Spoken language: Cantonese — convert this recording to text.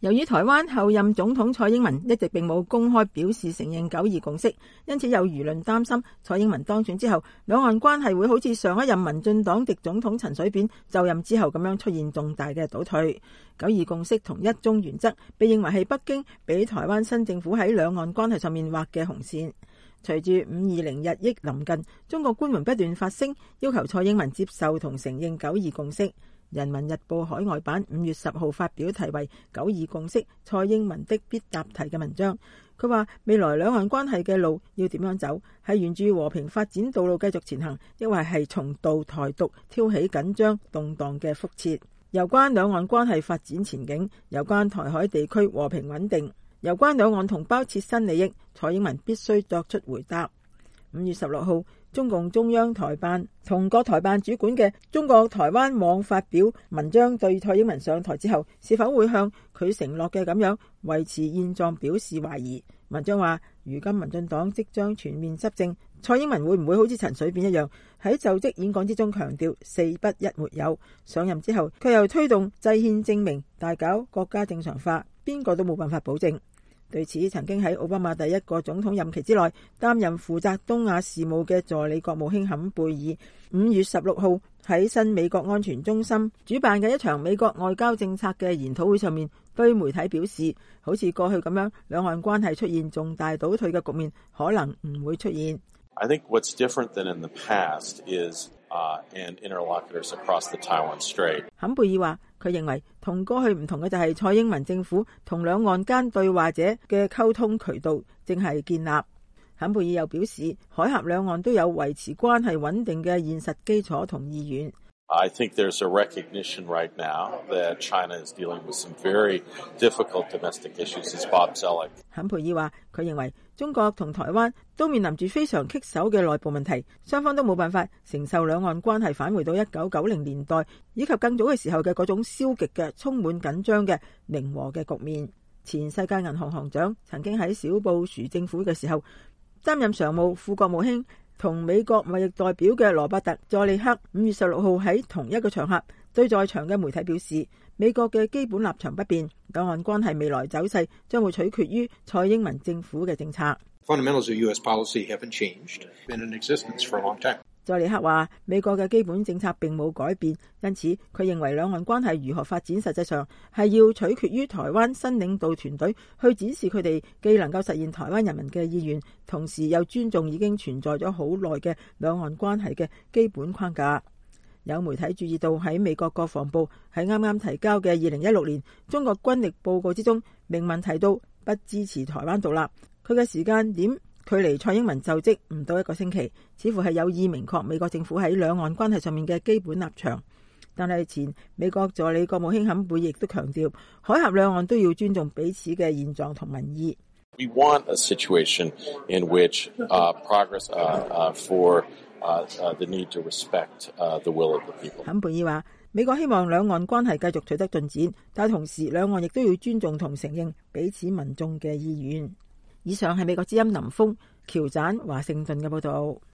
由於台灣後任總統蔡英文一直並冇公開表示承認九二共識，因此有輿論擔心蔡英文當選之後，兩岸關係會好似上一任民進黨籍總統陳水扁就任之後咁樣出現重大嘅倒退。九二共識同一中原則被認為係北京俾台灣新政府喺兩岸關係上面畫嘅紅線。隨住520日益臨近，中國官員不斷發聲要求蔡英文接受同承認九二共識。人民日報海外版5月10號發表題為《九二共識：蔡英文的必答題》嘅文章。佢話未來兩岸關係嘅路要點樣走，係沿住和平發展道路繼續前行，抑或係重蹈台獨，挑起緊張動盪嘅覆轍。有關兩岸關係發展前景，有關台海地區和平穩定，有關兩岸同胞切身利益，蔡英文必須作出回答。5月16號，中共中央台辦同各台辦主管嘅中國台灣網發表文章，對蔡英文上台之後是否會向佢承諾嘅咁樣維持現狀表示懷疑。文章話，如今民進黨即將全面執政，蔡英文會唔會好似陳水扁一樣喺就職演講之中強調四不一沒有，上任之後佢又推動制憲正名，大搞國家正常化，邊個都冇辦法保證。對此，曾經喺奧巴馬第一個總統任期之內擔任負責東亞事務嘅助理國務卿坎貝爾5月16號喺新美國安全中心主辦嘅一場美國外交政策嘅研討會上面，對媒體表示，好似過去咁樣，兩岸關係出現重大倒退嘅局面可能唔會出現。 I think what's different than in the past is and interlocutors across the Taiwan Strait。 坎貝爾話，佢認為同過去唔同嘅就係蔡英文政府同兩岸間對話者嘅溝通渠道正係建立。坎貝爾又表示，海峽兩岸都有維持關係穩定嘅現實基礎同意願。 I think there's a recognition right now that China is dealing with some very difficult domestic issues, as Bob Zoellick。 坎貝爾話，佢認為中國同台灣都面臨住非常棘手嘅內部問題，雙方都冇辦法承受兩岸關係返回到1990年代以及更早嘅時候嘅嗰種消極嘅、充滿緊張嘅零和嘅局面。前世界銀行行長曾經喺小布殊政府嘅時候擔任常務副國務卿同美國貿易代表嘅羅伯特·佐利克5月16號喺同一個場合對在場嘅媒體表示，美國嘅基本立場不變，兩岸關係未來走勢將會取決於蔡英文政府嘅政策。 Fundamentals of US policy haven't changed, been in existence for a long time。 佐利克話，美國嘅基本政策並冇改變，因此佢認為兩岸關係如何發展，實際上係要取決於台灣新領導團隊去展示佢哋既能夠實現台灣人民嘅意願，同時又尊重已經存在咗好耐嘅兩岸關係嘅基本框架。有媒體注意到喺美國國防部喺啱啱提交嘅2016年中國軍力報告之中，明文提到不支持台灣獨立。佢嘅時間點距離蔡英文就職唔到1個星期，似乎係有意明確美國政府喺兩岸關係上面嘅基本立場。但係前美國助理國務卿坎貝爾亦都強調，海峽兩岸都要尊重彼此嘅現狀同民意。 We want a situation in which progress for the need to respect the will of the people。 坎貝爾話，美國希望兩岸關係繼續取得進展，但同時兩岸亦都要尊重同承認彼此民眾嘅意願。以上係美國之音林峰、喬盞、華盛頓嘅報導。